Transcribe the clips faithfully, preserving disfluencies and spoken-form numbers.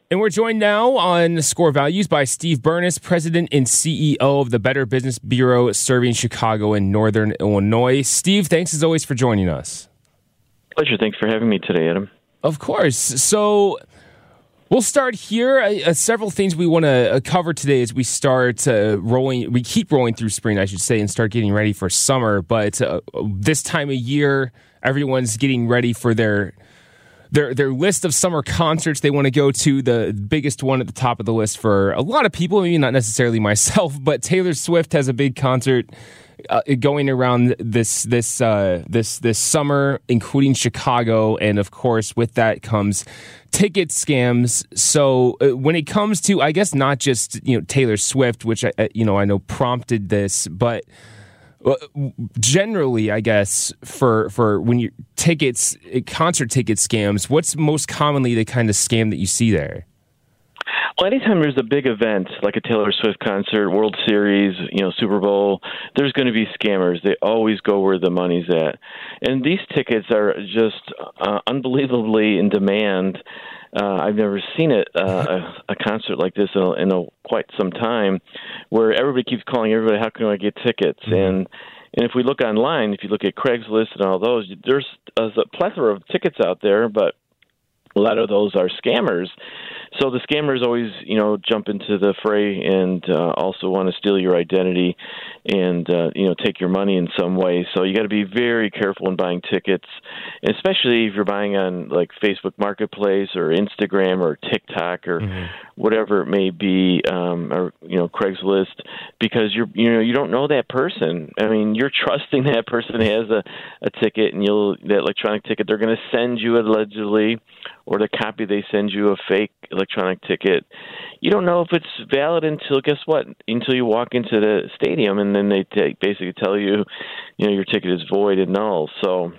And we're joined now on Score Values by Steve Burness, President and C E O of the Better Business Bureau, serving Chicago and Northern Illinois. Steve, thanks as always for joining us. Pleasure. Thanks for having me today, Adam. Of course. So we'll start here. Uh, several things we want to uh, cover today as we start uh, rolling. We keep rolling through spring, I should say, and start getting ready for summer. But uh, this time of year, everyone's getting ready for their Their their list of summer concerts they want to go to. The biggest one at the top of the list for a lot of people, maybe not necessarily myself, but Taylor Swift has a big concert uh, going around this this uh, this this summer, including Chicago, and of course, with that comes ticket scams. So uh, when it comes to, I guess, not just you know Taylor Swift, which I you know I know prompted this, but generally, I guess, for for when you tickets, concert ticket scams, what's most commonly the kind of scam that you see there? Well, anytime there's a big event like a Taylor Swift concert, World Series, you know, Super Bowl, there's going to be scammers. They always go where the money's at. And these tickets are just uh, unbelievably in demand. Uh, I've never seen it, uh, a, a concert like this in, a, in a, quite some time, where everybody keeps calling everybody, how can I get tickets? Mm-hmm. And and if we look online, if you look at Craigslist and all those, there's a plethora of tickets out there, but a lot of those are scammers. So the scammers always, you know, jump into the fray and uh, also want to steal your identity and, uh, you know, take your money in some way. So you got to be very careful in buying tickets, especially if you're buying on like Facebook Marketplace or Instagram or TikTok or mm-hmm. whatever it may be, um, or, you know, Craigslist, because you're, you know, you don't know that person. I mean, you're trusting that person has a, a ticket and you'll, that electronic ticket, they're going to send you allegedly, or the copy they send you a fake electronic ticket. You don't know if it's valid until, guess what, until you walk into the stadium and then they take, basically tell you, you know, your ticket is void and null. So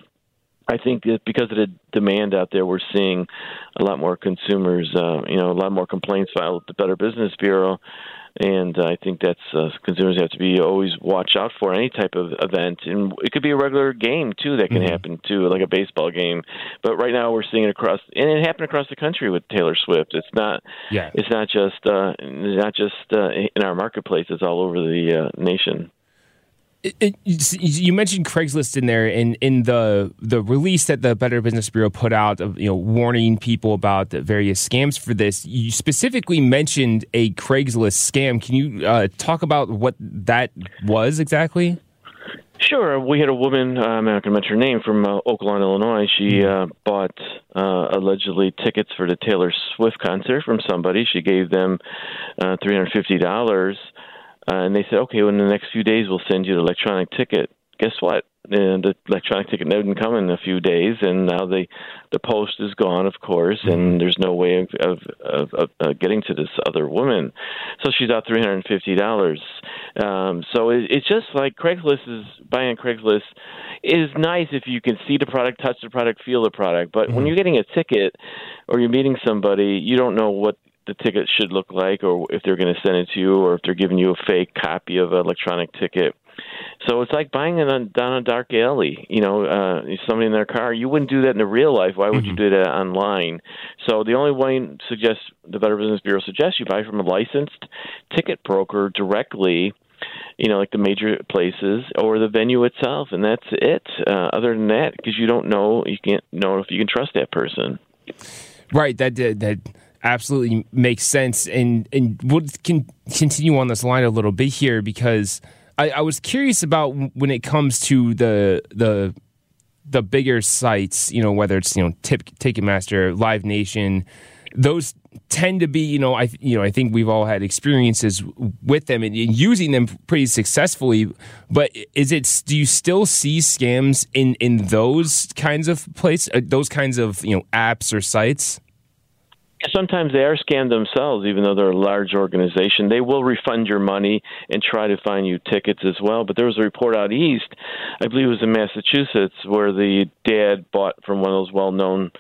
I think that because of the demand out there, we're seeing a lot more consumers, uh, you know, a lot more complaints filed with the Better Business Bureau. And I think that's uh, consumers have to be always watch out for any type of event. And it could be a regular game, too, that can mm-hmm. happen, too, like a baseball game. But right now we're seeing it across, and it happened across the country with Taylor Swift. It's not yeah. It's not just, uh, it's not just uh, in our marketplace. It's all over the uh, nation. It, it, you mentioned Craigslist in there, in, in the the release that the Better Business Bureau put out, of you know warning people about the various scams for this. You specifically mentioned a Craigslist scam. Can you uh, talk about what that was exactly? Sure. We had a woman, uh, I'm not going to mention her name, from uh, Oakland, Illinois. She uh, bought uh, allegedly tickets for the Taylor Swift concert from somebody. She gave them uh, three hundred fifty dollars. Uh, and they said, okay, well, in the next few days, we'll send you the electronic ticket. Guess what? And the electronic ticket didn't come in a few days, and now the the post is gone, of course, and there's no way of of, of, of uh, getting to this other woman. So she's out three hundred fifty dollars. Um, so it, it's just like Craigslist is buying on Craigslist is nice if you can see the product, touch the product, feel the product. But mm-hmm. when you're getting a ticket or you're meeting somebody, you don't know what the ticket should look like, or if they're going to send it to you, or if they're giving you a fake copy of an electronic ticket. So it's like buying it on, down a dark alley. You know, uh, somebody in their car. You wouldn't do that in the real life. Why would mm-hmm. you do that online? So the only way suggests the Better Business Bureau suggests you buy from a licensed ticket broker directly. You know, like the major places or the venue itself, and that's it. Uh, other than that, because you don't know, you can't know if you can trust that person. Right. That that. that... Absolutely makes sense, and and we'll can continue on this line a little bit here, because I, I was curious about when it comes to the the the bigger sites, you know, whether it's you know Tip, Ticketmaster, Live Nation, those tend to be, you know, I you know I think we've all had experiences with them and, and using them pretty successfully. But is it? Do you still see scams in in those kinds of places, uh, those kinds of you know apps or sites? Sometimes they are scammed themselves, even though they're a large organization. They will refund your money and try to find you tickets as well. But there was a report out east, I believe it was in Massachusetts, where the dad bought from one of those well-known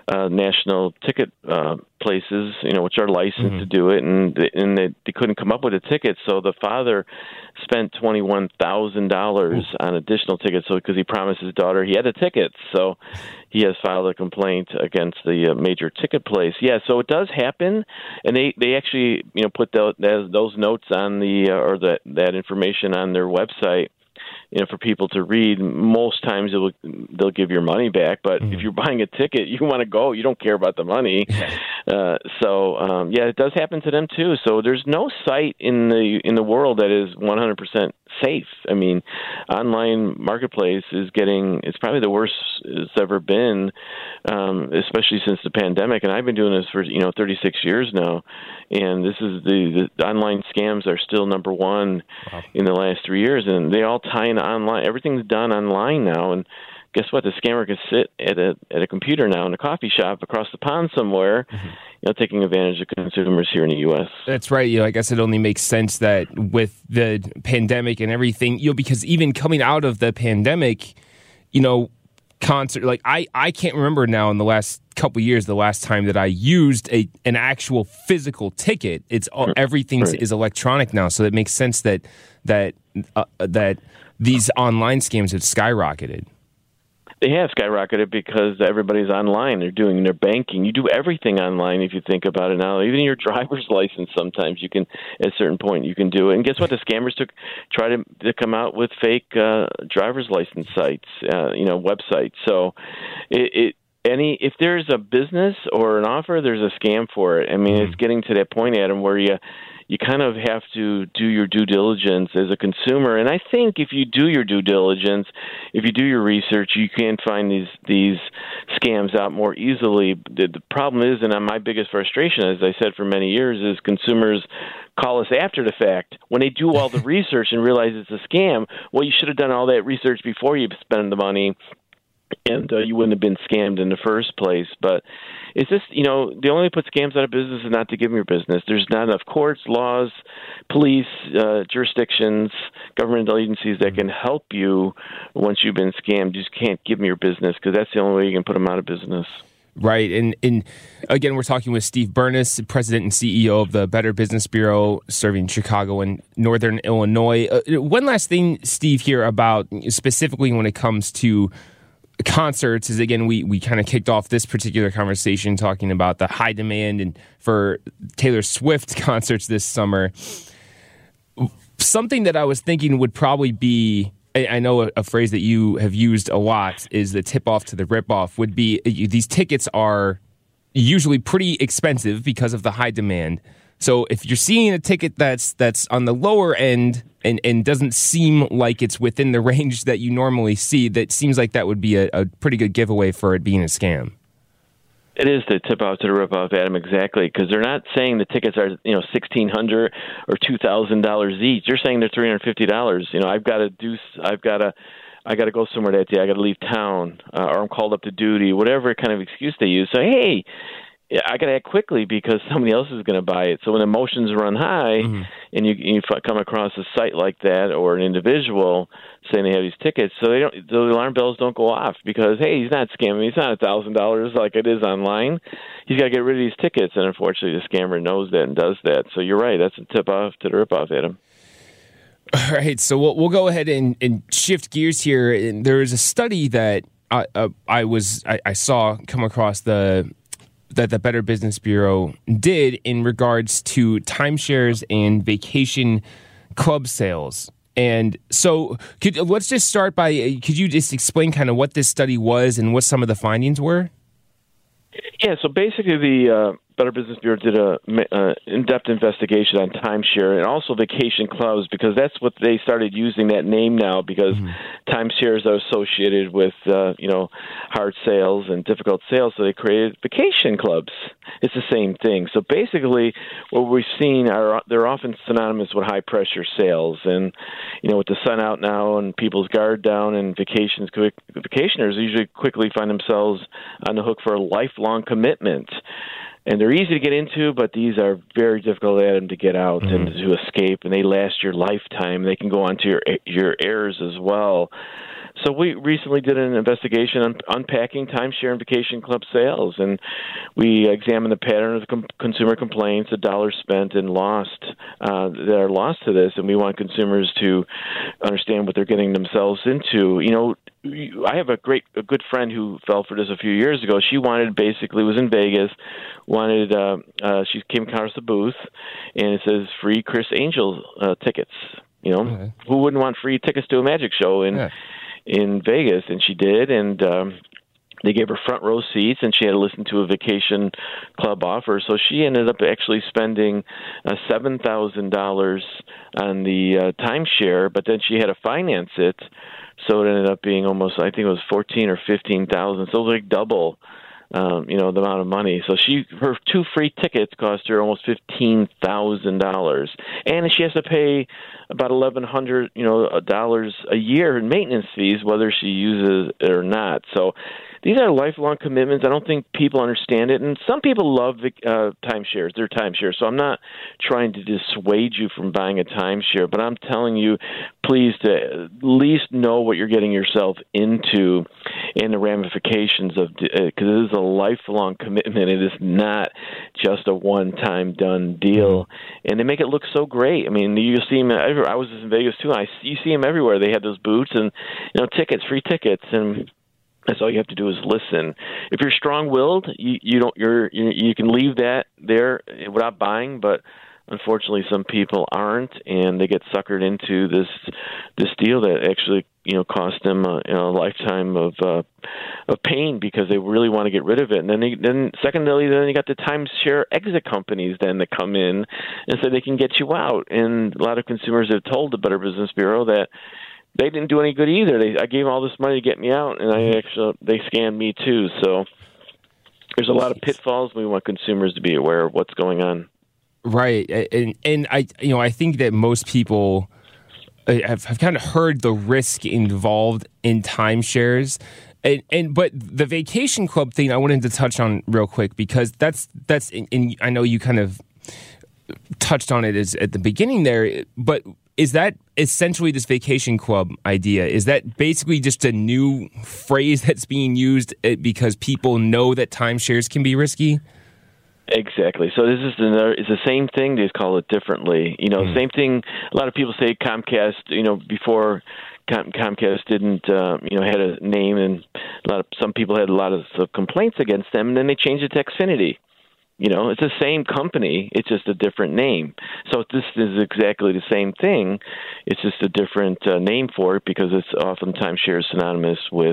uh, national ticket uh, places, you know, which are licensed Mm-hmm. to do it, and and they, they couldn't come up with a ticket, so the father spent twenty one thousand dollars on additional tickets, so because he promised his daughter he had the tickets, so he has filed a complaint against the uh, major ticket place. Yeah, so it does happen, and they, they actually you know put the, those notes on the uh, or that that information on their website. You know, for people to read. Most times it'll, they'll give your money back, but mm-hmm. if you're buying a ticket, you want to go. You don't care about the money. Uh, so um, yeah, it does happen to them too. So there's no site in the in the world that is one hundred percent safe. I mean, online marketplace is getting it's probably the worst it's ever been, um, especially since the pandemic. And I've been doing this for you know thirty-six years now, and this is the, the online scams are still number one wow. in the last three years, and they all tie into online. Everything's done online now, and guess what? The scammer can sit at a at a computer now in a coffee shop across the pond somewhere, mm-hmm. you know, taking advantage of consumers here in the U S. That's right. You know, I guess it only makes sense that with the pandemic and everything, you know, because even coming out of the pandemic, you know, concert like I, I can't remember now in the last couple of years the last time that I used a an actual physical ticket. It's all, everything right. is electronic now, so it makes sense that that uh, that these online scams have skyrocketed. They have skyrocketed because everybody's online. They're doing their banking. You do everything online if you think about it now. Even your driver's license sometimes you can, at a certain point, you can do it. And guess what? The scammers took try to, to come out with fake uh, driver's license sites, uh, you know, websites. So it, it any if there's a business or an offer, there's a scam for it. I mean, mm-hmm. it's getting to that point, Adam, where you you kind of have to do your due diligence as a consumer. And I think if you do your due diligence, if you do your research, you can find these these scams out more easily. The, the problem is, and my biggest frustration, as I said for many years, is consumers call us after the fact when they do all the research and realize it's a scam. Well, you should have done all that research before you spend the money, and uh, you wouldn't have been scammed in the first place. But it's just, you know, the only way to put scams out of business is not to give them your business. There's not enough courts, laws, police, uh, jurisdictions, government agencies that can help you once you've been scammed. You just can't give them your business because that's the only way you can put them out of business. Right. And, and again, we're talking with Steve Burness, President and C E O of the Better Business Bureau, serving Chicago and Northern Illinois. Uh, one last thing, Steve, here about specifically when it comes to concerts is, again, we, we kind of kicked off this particular conversation talking about the high demand and for Taylor Swift concerts this summer. Something that I was thinking would probably be, I know a, a phrase that you have used a lot is the tip-off to the rip-off, would be these tickets are usually pretty expensive because of the high demand. So if you're seeing a ticket that's that's on the lower end and, and doesn't seem like it's within the range that you normally see, that seems like that would be a, a pretty good giveaway for it being a scam. It is the tip off to the rip off, Adam, exactly, because they're not saying the tickets are you know sixteen hundred dollars or two thousand dollars each. They're saying they're three hundred fifty dollars. You know, I've got to do, I've got to. I got to go somewhere that day. I got to leave town, uh, or I'm called up to duty. Whatever kind of excuse they use. So hey, I got to act quickly because somebody else is going to buy it. So when emotions run high, mm-hmm. and you you come across a site like that or an individual saying they have these tickets, so they don't the alarm bells don't go off because hey, he's not scamming. He's not a thousand dollars like it is online. He's got to get rid of these tickets, and unfortunately, the scammer knows that and does that. So you're right. That's a tip off to the rip off, Adam. All right, so we'll we'll go ahead and, and shift gears here. And there is a study that I uh, I was I, I saw come across the that the Better Business Bureau did in regards to timeshares and vacation club sales. And so, could let's just start by could you just explain kind of what this study was and what some of the findings were? Yeah, so basically the uh, Better Business Bureau did a uh, in-depth investigation on timeshare and also vacation clubs because that's what they started using that name now because mm-hmm. timeshares are associated with, uh, you know, hard sales and difficult sales, so they created vacation clubs. It's the same thing. So basically what we've seen are they're often synonymous with high-pressure sales. And, you know, with the sun out now and people's guard down and vacations, vacationers usually quickly find themselves on the hook for a lifelong commitment. And they're easy to get into, but these are very difficult at them to get out mm-hmm. and to escape, and they last your lifetime. They can go on to your your heirs as well. So we recently did an investigation on unpacking timeshare and vacation club sales, and we examined the pattern of the com- consumer complaints, the dollars spent and lost uh, that are lost to this, and we want consumers to understand what they're getting themselves into. You know, I have a great, a good friend who fell for this a few years ago. She wanted, basically, was in Vegas, wanted, uh, uh, she came across the booth, and it says free Chris Angel uh, tickets. You know, okay. Who wouldn't want free tickets to a magic show in yeah. in Vegas? And she did, and um, they gave her front row seats, and she had to listen to a vacation club offer. So she ended up actually spending uh, seven thousand dollars on the uh, timeshare, but then she had to finance it. So it ended up being almost, I think it was fourteen or fifteen thousand. So it was like double, um, you know, the amount of money. So she, her two free tickets cost her almost fifteen thousand dollars, and she has to pay about eleven hundred, you know, dollars a year in maintenance fees, whether she uses it or not. So these are lifelong commitments. I don't think people understand it. And some people love uh, timeshares. They're timeshares. So I'm not trying to dissuade you from buying a timeshare, but I'm telling you, please, to at least know what you're getting yourself into and the ramifications of, because uh, it is a lifelong commitment. It is not just a one-time done deal. And they make it look so great. I mean, you see them everywhere. I was in Vegas too. And I, you see them everywhere. They have those booths and, you know, tickets, free tickets, and that's all you have to do is listen. If you're strong-willed, you, you don't. You're you, you can leave that there without buying. But unfortunately, some people aren't, and they get suckered into this this deal that actually you know cost them a, you know, a lifetime of uh, of pain because they really want to get rid of it. And then they, then secondly, then you got the timeshare exit companies then that come in and say they can get you out. And a lot of consumers have told the Better Business Bureau that they didn't do any good either. They, I gave them all this money to get me out, and I actually they scammed me too. So there's a lot of pitfalls. We want consumers to be aware of what's going on. Right, and and I you know I think that most people have, have kind of heard the risk involved in timeshares, and and but the vacation club thing I wanted to touch on real quick because that's that's and I know you kind of touched on it as at the beginning there, but is that essentially this vacation club idea? Is that basically just a new phrase that's being used because people know that timeshares can be risky? Exactly. So this is another, it's the same thing. They just call it differently. You know, mm. same thing. A lot of people say Comcast, you know, before Com- Comcast didn't, uh, you know, had a name, and a lot of, some people had a lot of, of complaints against them, and then they changed it to Xfinity. You know, it's the same company. It's just a different name. So this is exactly the same thing. It's just a different uh, name for it because it's oftentimes shared synonymous with,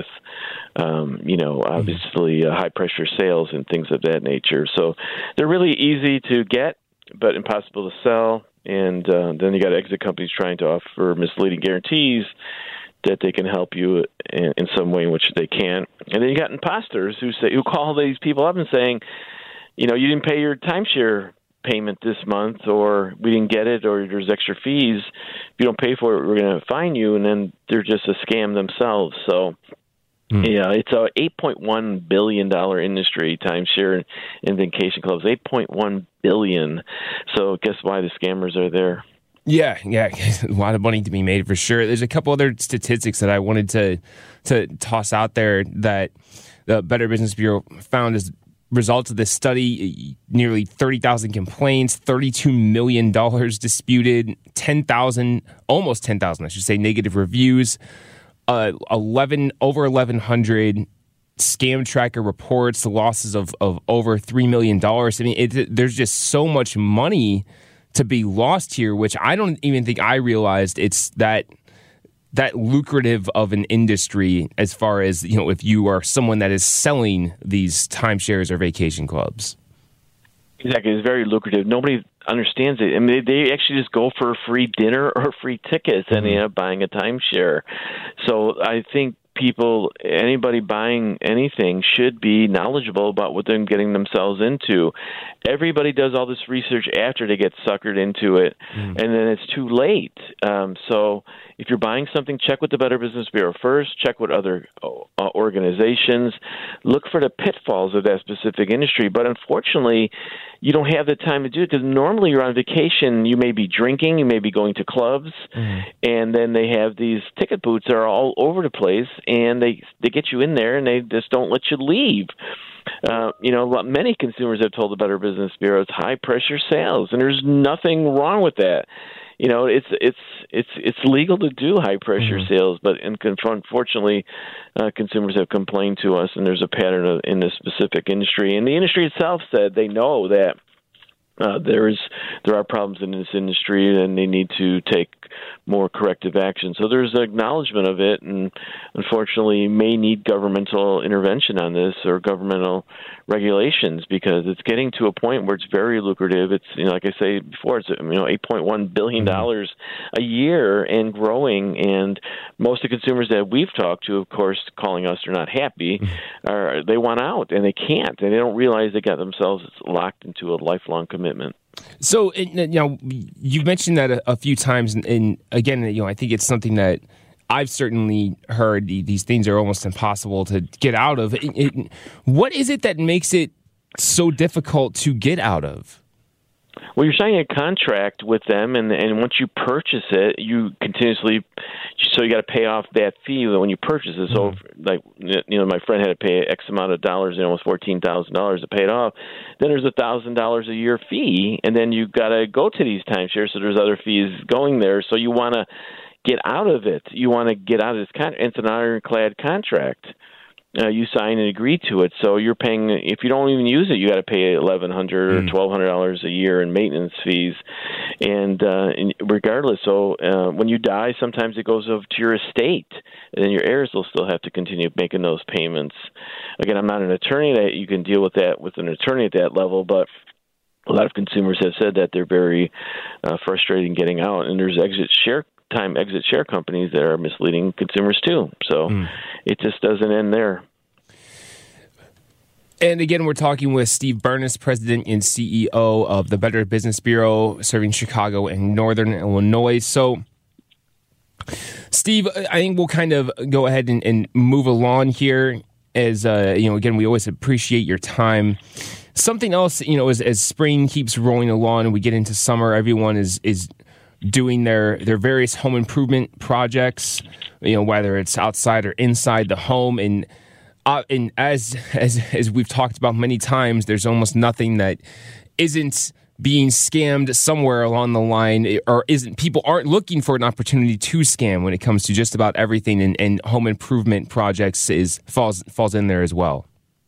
um, you know, obviously uh, high-pressure sales and things of that nature. So they're really easy to get, but impossible to sell. And uh, then you got exit companies trying to offer misleading guarantees that they can help you in, in some way in which they can't. And then you got imposters who say who call these people up and saying, you know, you didn't pay your timeshare payment this month, or we didn't get it, or there's extra fees. If you don't pay for it, we're going to fine you, and then they're just a scam themselves. So, mm. yeah, it's a eight point one billion dollars industry, timeshare and vacation clubs, eight point one billion dollars. So guess why the scammers are there. Yeah, yeah, a lot of money to be made for sure. There's a couple other statistics that I wanted to to toss out there that the Better Business Bureau found as results of this study: nearly thirty thousand complaints, thirty-two million dollars disputed, ten thousand, almost ten thousand, I should say, negative reviews, uh, eleven over eleven hundred scam tracker reports, the losses of, of over three million dollars. I mean, it, there's just so much money to be lost here, which I don't even think I realized it's that that lucrative of an industry as far as, you know, if you are someone that is selling these timeshares or vacation clubs. Exactly. It's very lucrative. Nobody understands it. I mean, they, they actually just go for a free dinner or free tickets and they end up buying a timeshare. So I think people, anybody buying anything should be knowledgeable about what they're getting themselves into. Everybody does all this research after they get suckered into it, mm. and then it's too late. Um, so if you're buying something, check with the Better Business Bureau first, check with other uh, organizations, look for the pitfalls of that specific industry. But unfortunately, you don't have the time to do it because normally you're on vacation, you may be drinking, you may be going to clubs, mm. and then they have these ticket booths that are all over the place, and they they get you in there, and they just don't let you leave. Uh, you know, many consumers have told the Better Business Bureau it's high pressure sales, and there's nothing wrong with that. You know, it's it's it's it's legal to do high pressure mm-hmm. sales, but in, unfortunately, uh, consumers have complained to us, and there's a pattern of, in this specific industry. And the industry itself said they know that uh, there is there are problems in this industry, and they need to take more corrective action. So there's an acknowledgement of it, and unfortunately may need governmental intervention on this or governmental regulations because it's getting to a point where it's very lucrative. It's, you know, like I say before, it's, you know, eight point one billion dollars a year and growing, and most of the consumers that we've talked to, of course, calling us are not happy, are they want out, and they can't, and they don't realize they got themselves locked into a lifelong commitment. So, you know, you've mentioned that a, a few times, and, and again, you know, I think it's something that I've certainly heard. These things are almost impossible to get out of. It, it, what is it that makes it so difficult to get out of? Well, you're signing a contract with them, and and once you purchase it, you continuously, so you got to pay off that fee when you purchase it. So, mm-hmm. like, you know, my friend had to pay X amount of dollars, and almost fourteen thousand dollars to pay it off. Then there's a thousand dollars a year fee, and then you got to go to these timeshares. So there's other fees going there. So you want to get out of it. You want to get out of this contract. It's an ironclad contract. Uh, you sign and agree to it, so you're paying. If you don't even use it, you got to pay eleven hundred mm. or twelve hundred dollars a year in maintenance fees, and, uh, and regardless. So uh, when you die, sometimes it goes over to your estate, and then your heirs will still have to continue making those payments. Again, I'm not an attorney; that you can deal with that with an attorney at that level, but a lot of consumers have said that they're very uh, frustrated in getting out, and there's exit share. time exit share companies that are misleading consumers too. So mm. it just doesn't end there. And again, we're talking with Steve Burness, President and C E O of the Better Business Bureau, serving Chicago and Northern Illinois. So, Steve, I think we'll kind of go ahead and, and move along here. As uh, you know, again, we always appreciate your time. Something else, you know, as, as spring keeps rolling along and we get into summer, everyone is is doing their, their various home improvement projects, you know, whether it's outside or inside the home. And uh, and as as as we've talked about many times, there's almost nothing that isn't being scammed somewhere along the line, or isn't people aren't looking for an opportunity to scam when it comes to just about everything. And, and home improvement projects is falls falls in there as well.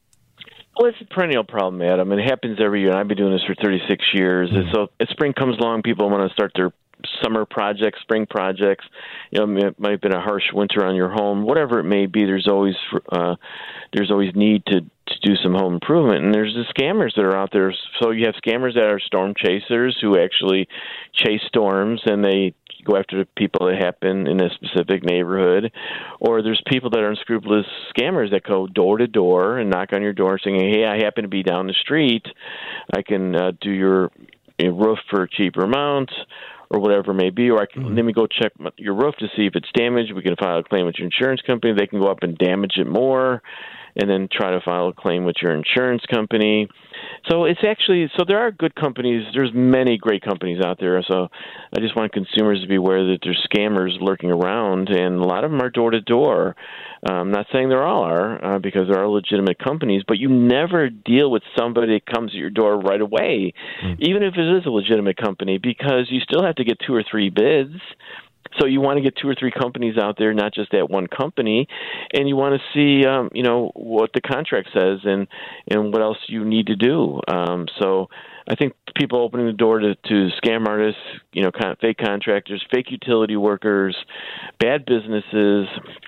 Well, it's a perennial problem, Adam. It happens every year, and I've been doing this for thirty-six years. Mm-hmm. And so as spring comes along, people want to start their summer projects, spring projects. You know, it might have been a harsh winter on your home, whatever it may be. There's always uh, there's always need to, to do some home improvement, and there's the scammers that are out there. So you have scammers that are storm chasers who actually chase storms, and they go after the people that happen in a specific neighborhood. Or there's people that are unscrupulous scammers that go door to door and knock on your door saying, hey, I happen to be down the street. I can uh, do your, your roof for a cheaper amount, or whatever it may be, or I can, mm-hmm. let me go check your roof to see if it's damaged. We can file a claim with your insurance company. They can go up and damage it more, and then try to file a claim with your insurance company. So it's actually, so there are good companies. There's many great companies out there. So I just want consumers to be aware that there's scammers lurking around, and a lot of them are door to door. I'm not saying there all are, uh, because there are legitimate companies, but you never deal with somebody that comes at your door right away, mm. even if it is a legitimate company, because you still have to get two or three bids. So you want to get two or three companies out there, not just that one company, and you want to see, um, you know, what the contract says and, and what else you need to do. Um, so I think people opening the door to, to scam artists, you know, kind of fake contractors, fake utility workers, bad businesses,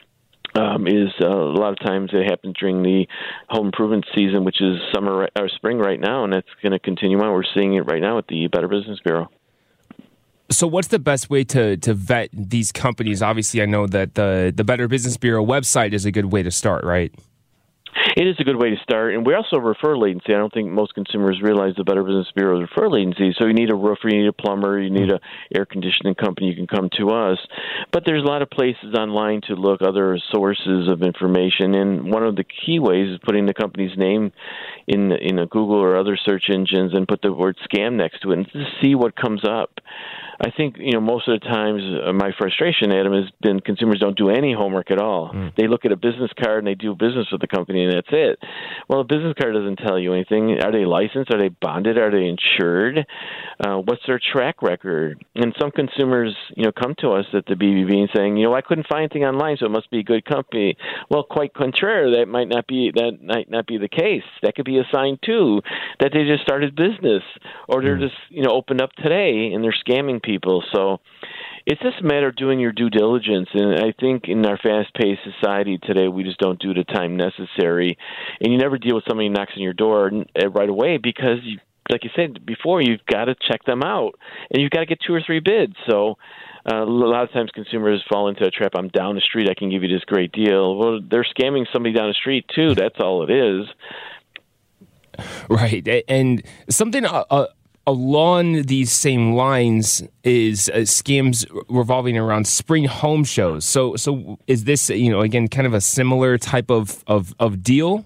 Um, is uh, a lot of times it happens during the home improvement season, which is summer or spring right now, and that's going to continue on. We're seeing it right now at the Better Business Bureau. So what's the best way to, to vet these companies? Obviously, I know that the, the Better Business Bureau website is a good way to start, right? It is a good way to start, and we also have referral agency. I don't think most consumers realize the Better Business Bureau is a referral agency. So you need a roofer, you need a plumber, you need a air conditioning company, you can come to us. But there's a lot of places online to look, other sources of information, and one of the key ways is putting the company's name in in a Google or other search engines and put the word scam next to it and just see what comes up. I think, you know, most of the times uh, my frustration, Adam, has been consumers don't do any homework at all. Mm. They look at a business card and they do business with the company and that's it. Well, a business card doesn't tell you anything. Are they licensed? Are they bonded? Are they insured? Uh, what's their track record? And some consumers, you know, come to us at the B B B and saying, you know, I couldn't find anything online, so it must be a good company. Well, quite contrary, that might not be that might not be the case. That could be a sign too that they just started business or they're mm. just, you know, opened up today and they're scamming people. People. So it's just a matter of doing your due diligence. And I think in our fast-paced society today, we just don't do the time necessary. And you never deal with somebody who knocks on your door right away because, you, like you said before, you've got to check them out. And you've got to get two or three bids. So uh, a lot of times consumers fall into a trap. I'm down the street. I can give you this great deal. Well, they're scamming somebody down the street, too. That's all it is. Right. And something... Uh, uh... along these same lines is uh, scams revolving around spring home shows. So, so is this, you know, again, kind of a similar type of, of, of deal?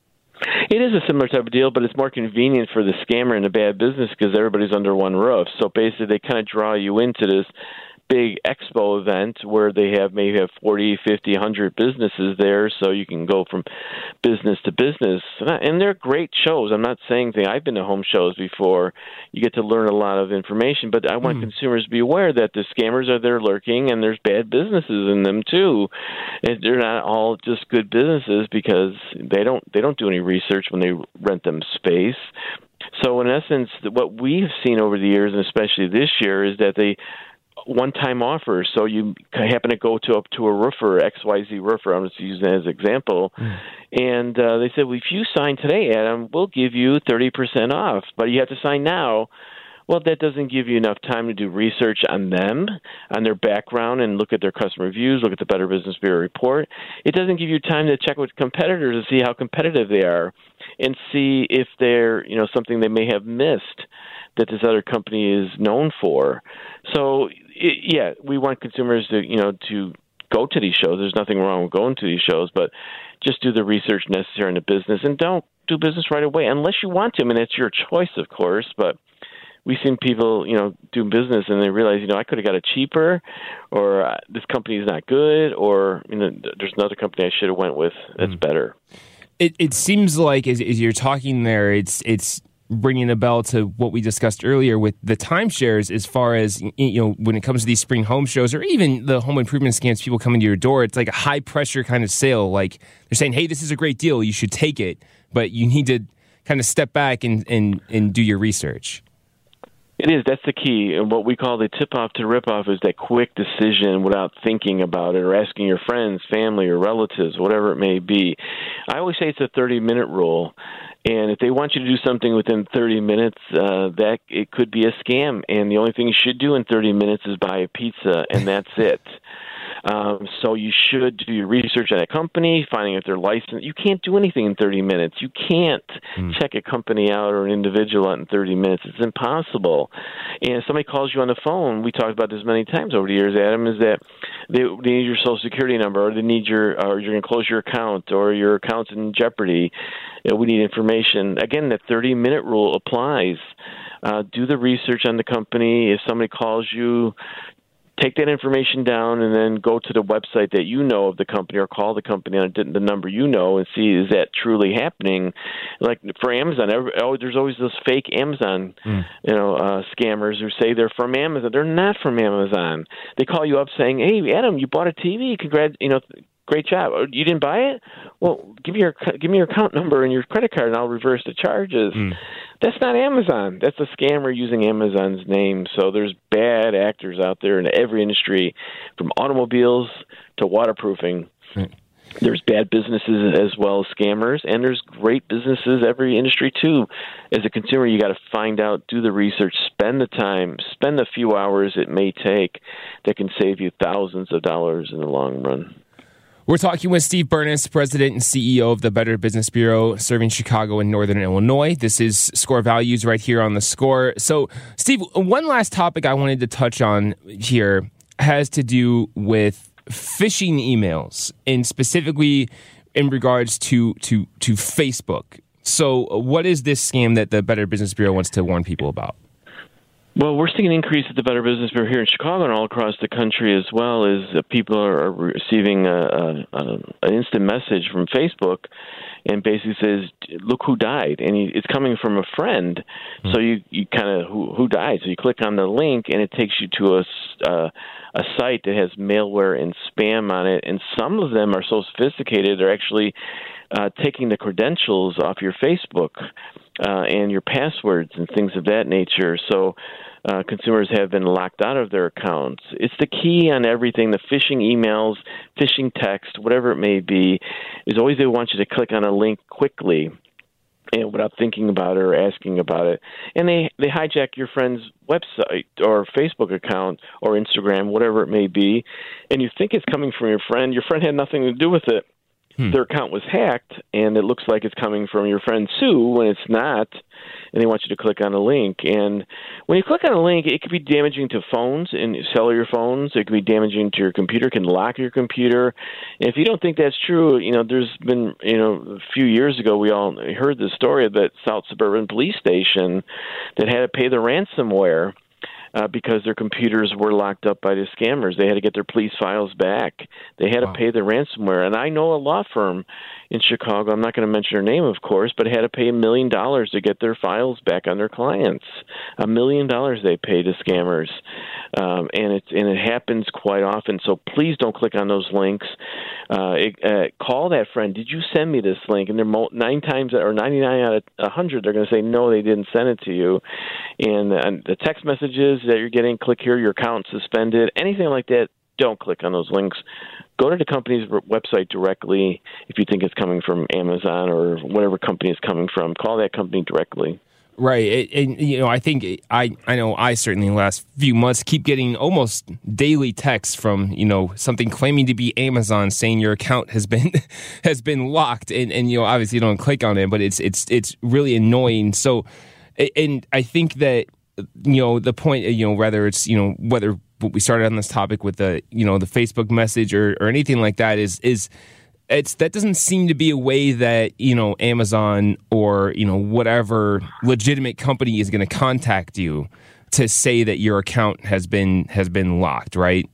It is a similar type of deal, but it's more convenient for the scammer and the bad business because everybody's under one roof. So basically, they kind of draw you into this big expo event where they have maybe have forty, fifty, one hundred businesses there, so you can go from business to business. And they're great shows. I'm not saying that I've been to home shows before. You get to learn a lot of information, but I want mm. consumers to be aware that the scammers are there lurking and there's bad businesses in them too. And they're not all just good businesses because they don't they don't do any research when they rent them space. So in essence, what we've seen over the years, and especially this year, is that they one-time offers. So you happen to go to up to a roofer, X Y Z roofer, I'm just using that as an example, mm. and uh, they said, well, if you sign today, Adam, we'll give you thirty percent off, but you have to sign now. Well, that doesn't give you enough time to do research on them, on their background, and look at their customer reviews, look at the Better Business Bureau report. It doesn't give you time to check with competitors to see how competitive they are and see if they're, you know, something they may have missed that this other company is known for. So, it, yeah, we want consumers to, you know, to go to these shows. There's nothing wrong with going to these shows, but just do the research necessary in the business and don't do business right away unless you want to. I mean, it's your choice, of course, but we've seen people, you know, do business and they realize, you know, I could have got it cheaper, or uh, this company is not good, or, you know, there's another company I should have went with that's mm. better. It it seems like as, as you're talking there, it's it's bringing a bell to what we discussed earlier with the timeshares as far as, you know, when it comes to these spring home shows or even the home improvement scams, people coming to your door, it's like a high pressure kind of sale. Like they're saying, hey, this is a great deal, you should take it, but you need to kind of step back and, and, and do your research. It is. That's the key. And what we call the tip-off to rip-off is that quick decision without thinking about it or asking your friends, family, or relatives, whatever it may be. I always say it's a thirty-minute rule. And if they want you to do something within thirty minutes, uh, that it could be a scam. And the only thing you should do in thirty minutes is buy a pizza, and that's it. Um, so you should do your research on a company, finding if they're licensed. You can't do anything in thirty minutes. You can't mm. check a company out or an individual out in thirty minutes. It's impossible. And if somebody calls you on the phone, we talked about this many times over the years, Adam, is that they, they need your social security number, or they need your, or you're going to close your account, or your account's in jeopardy. You know, we need information. Again, that thirty-minute rule applies. Uh, do the research on the company. If somebody calls you, take that information down and then go to the website that you know of the company or call the company on the number you know and see, is that truly happening? Like for Amazon, every, oh, there's always those fake Amazon, mm. you know, uh, scammers who say they're from Amazon. They're not from Amazon. They call you up saying, hey, Adam, you bought a T V. Congrats, you know, great job. You didn't buy it? Well, give me your give me your account number and your credit card, and I'll reverse the charges. Mm. That's not Amazon. That's a scammer using Amazon's name. So there's bad actors out there in every industry, from automobiles to waterproofing. There's bad businesses as well as scammers, and there's great businesses every industry too. As a consumer, you got to find out, do the research, spend the time, spend the few hours it may take that can save you thousands of dollars in the long run. We're talking with Steve Bernis, President and C E O of the Better Business Bureau, serving Chicago and Northern Illinois. This is Score Values right here on The Score. So, Steve, one last topic I wanted to touch on here has to do with phishing emails, and specifically in regards to, to, to Facebook. So what is this scam that the Better Business Bureau wants to warn people about? Well, we're seeing an increase at the Better Business Bureau here in Chicago and all across the country as well, as people are receiving a, a, a, an instant message from Facebook and basically says, look who died. And he, it's coming from a friend. Mm-hmm. So you, you kind of, who, who died? So you click on the link and it takes you to a, uh, a site that has malware and spam on it. And some of them are so sophisticated, they're actually uh, taking the credentials off your Facebook uh, and your passwords and things of that nature. So Uh, consumers have been locked out of their accounts. It's the key on everything, the phishing emails, phishing text, whatever it may be, is always they want you to click on a link quickly and without thinking about it or asking about it. And they, they hijack your friend's website or Facebook account or Instagram, whatever it may be, and you think it's coming from your friend. Your friend had nothing to do with it. Hmm. Their account was hacked, and it looks like it's coming from your friend Sue when it's not, and they want you to click on a link. And when you click on a link, it could be damaging to phones and cellular phones. It could be damaging to your computer, it can lock your computer. And if you don't think that's true, you know, there's been, you know, a few years ago, we all heard the story of that South Suburban police station that had to pay the ransomware Uh, because their computers were locked up by the scammers. They had to get their police files back. They had wow. to pay the ransomware. And I know a law firm in Chicago, I'm not going to mention their name, of course, but had to pay a million dollars to get their files back on their clients. A million dollars they pay to scammers. Um, and, it's, and it happens quite often. So please don't click on those links. Uh, it, uh, call that friend. Did you send me this link? And they're mo- nine times or ninety-nine out of one hundred, they're going to say, no, they didn't send it to you. And, and the text messages that you're getting, click here, your account suspended, anything like that, don't click on those links. Go to the company's website directly if you think it's coming from Amazon or whatever company it's coming from. Call that company directly. Right. And, you know, I think I, I know I certainly in the last few months keep getting almost daily texts from, you know, something claiming to be Amazon saying your account has been has been locked. And, and you know, obviously you don't click on it, but it's it's it's really annoying. So, and I think that, you know, the point, you know, whether it's, you know, whether we started on this topic with the, you know, the Facebook message or, or anything like that is, is it's, that doesn't seem to be a way that, you know, Amazon or, you know, whatever legitimate company is going to contact you to say that your account has been, has been locked, right?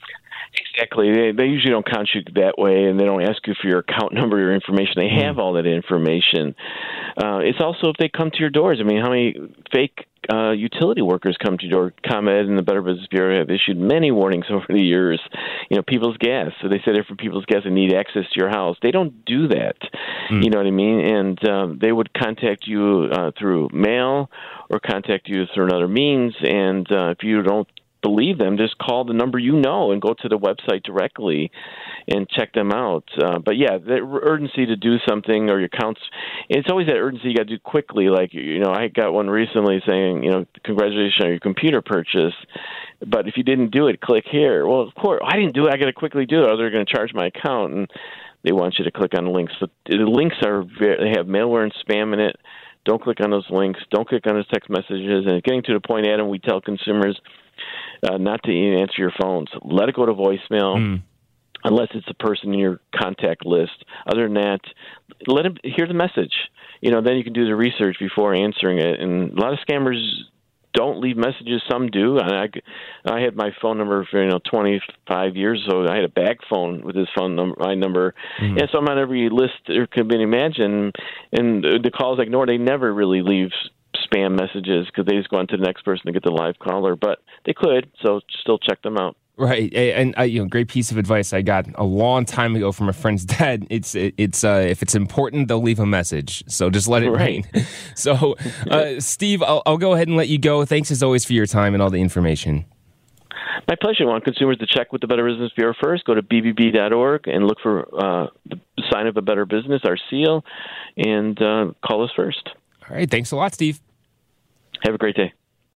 Exactly. They, they usually don't contact you that way, and they don't ask you for your account number, your information. They have all that information. Uh, it's also if they come to your doors. I mean, how many fake uh, utility workers come to your door? ComEd and the Better Business Bureau have issued many warnings over the years. You know, People's Gas. So they say they're from People's Gas and need access to your house. They don't do that. Mm. You know what I mean? And um, they would contact you uh, through mail or contact you through another means. And uh, if you don't believe them, just call the number you know and go to the website directly and check them out. Uh, but yeah, the urgency to do something or your accounts, it's always that urgency you got to do quickly. Like, you know, I got one recently saying, you know, congratulations on your computer purchase, but if you didn't do it, click here. Well, of course, I didn't do it. I got to quickly do it, or they're going to charge my account, and they want you to click on the links. So the links are very, they have malware and spam in it. Don't click on those links. Don't click on those text messages. And getting to the point, Adam, we tell consumers Uh, not to even answer your phones. Let it go to voicemail, mm. unless it's a person in your contact list. Other than that, let them hear the message. You know, then you can do the research before answering it. And a lot of scammers don't leave messages. Some do. And I, I had my phone number for, you know, twenty-five years ago. I had a bag phone with his phone number, my number. Mm. And so I'm on every list there could be imagined. And the calls I ignore, they never really leave spam messages because they just go on to the next person to get the live caller, but they could, so still check them out. Right, and uh, you know, great piece of advice I got a long time ago from a friend's dad. It's it's uh, if it's important, they'll leave a message, so just let it right. rain. So, uh, Steve, I'll, I'll go ahead and let you go. Thanks as always for your time and all the information. My pleasure. I want consumers to check with the Better Business Bureau first. Go to b b b dot org and look for uh, the sign of a better business, our seal, and uh, call us first. All right. Thanks a lot, Steve. Have a great day.